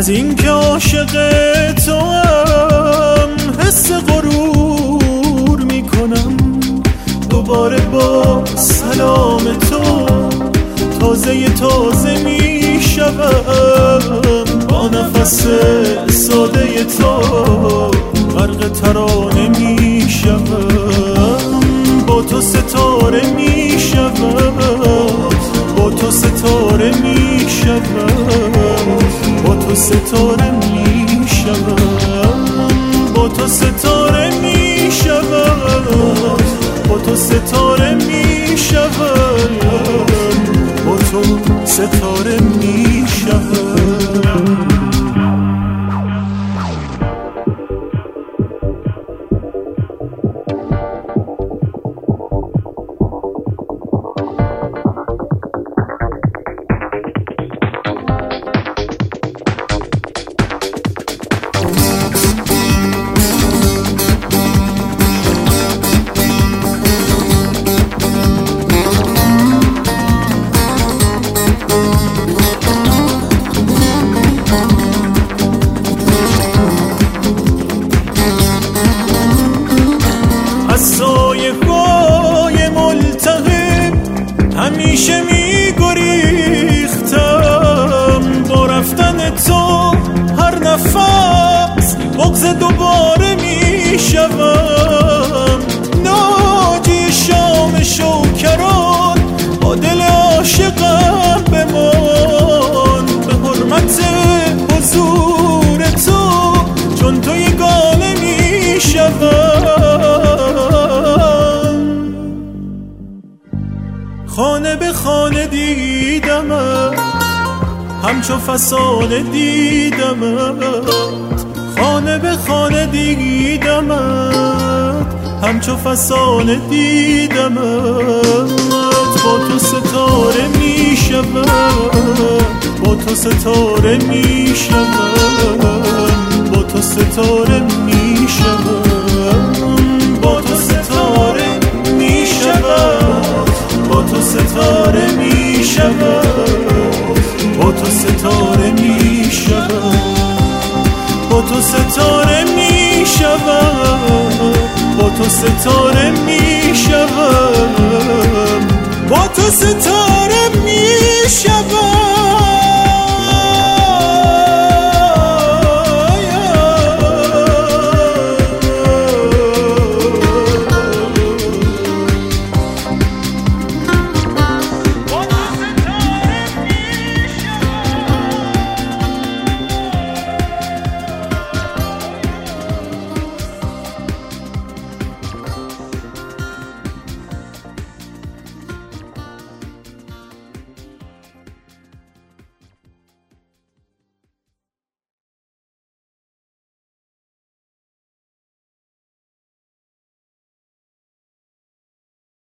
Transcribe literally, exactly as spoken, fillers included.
از این که عاشق تو هم حس غرور میکنم. دوباره با سلام تو تازه تازه میشوم. با نفس ساده تو غرق ترانه میشوم. با تو ستاره میشوم. با تو ستاره میشوم. با تو ستاره میشوم. با تو ستاره میشوم. با تو ستاره میشوم. با تو ستاره میشوم. سایه های ملتهب همیشه میگریختم. با رفتن تو هر نفس بغض دوباره میشوم. ناجی شام شوکران با دل عاشقم بمان. به حرمت حضور تو چون تو یگانه میشوم. خانه به خانه دیدمت همچو فسانه دیدمت. خانه به خانه دیدمت همچو فسانه دیدمت. با تو ستاره میشوم. با تو ستاره میشوم. با تو ستاره میشوم. با تو ستاره میشوم. با تو ستاره میشوم. با تو ستاره میشوم. با تو ستاره میشوم. با تو ستاره میشوم. با تو ستاره میشوم.